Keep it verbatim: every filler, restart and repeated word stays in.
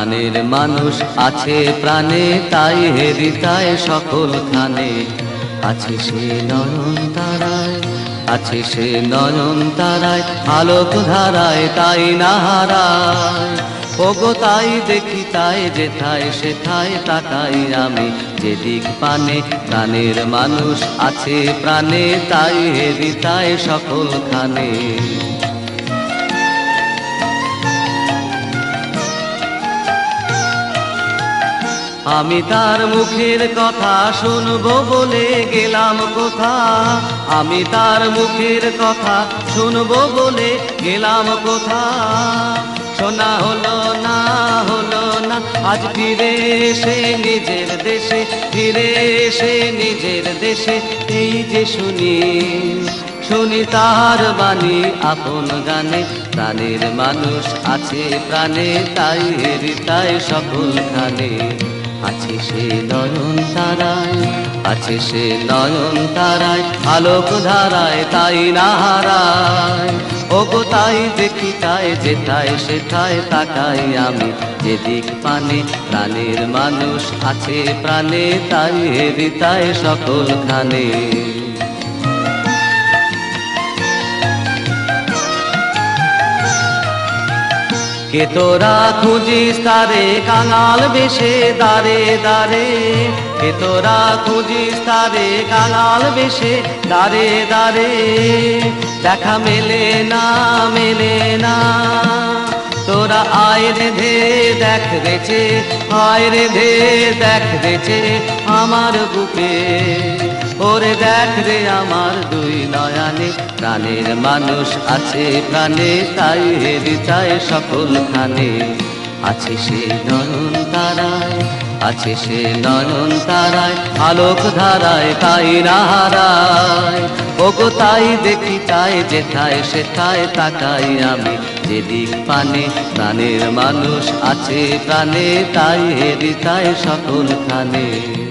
প্রাণের মানুষ আছে প্রাণে, তাই হৃদয় সকলখানে আছে সে নয়ন তারায়, আছে সে নয়ন তারায়, আলোক ধারায় তাই না হারায়। ওগো তাই দেখি তাই যেথায় সেথায় তাকাই আমি, যেদিক পানে প্রাণের মানুষ আছে প্রাণে, তাই হৃদয় সকলখানে। আমি তার মুখের কথা শুনবো বলে গেলাম কোথা, আমি তার মুখের কথা শুনবো বলে গেলাম কোথা। শোনা হলো না হলো না আজ ফিরে এসে নিজের দেশে, ফিরে এসে নিজের দেশে এই যে শুনি, শুনি তার বাণী আপন গানে। প্রাণের মানুষ আছে প্রাণে, তাই হৃদয় সকলখানে আছে সে নয়ন তারায়, আছে সে নয়ন তারায়, আলোক ধারায় তাই না হারায়। ওগো তাই দেখি তাই যেথায় সেথায় তাকাই আমি, যেদিক পানে প্রাণের মানুষ আছে প্রাণে, তাই হৃদয় সকলখানে। কে তোরা খুঁজিস তারে কাঙাল বেশে দারে দারে, কে তোরা খুঁজিস তারে কাঙাল বেশে দারে দারে। দেখা মেলে না মেলে না, তোরা আয় রে ধে দেখ রেছে, আয় রে ধে দেখ রেছে আমার বুকে। ওরে দেখ রে আমার দুই নয়নে, প্রাণের মানুষ আছে প্রাণে, তাই হৃদয় সকলখানে আছে সে নয়ন তারায়, আছে সে নয়ন তারায়, আলোক ধারায় তাই না হারায়। ওগো তাই দেখি তাই যেথায় সেথায় তাকাই আমি, যেদিক পানে প্রাণের মানুষ আছে প্রাণে, তাই হৃদয় সকলখানে।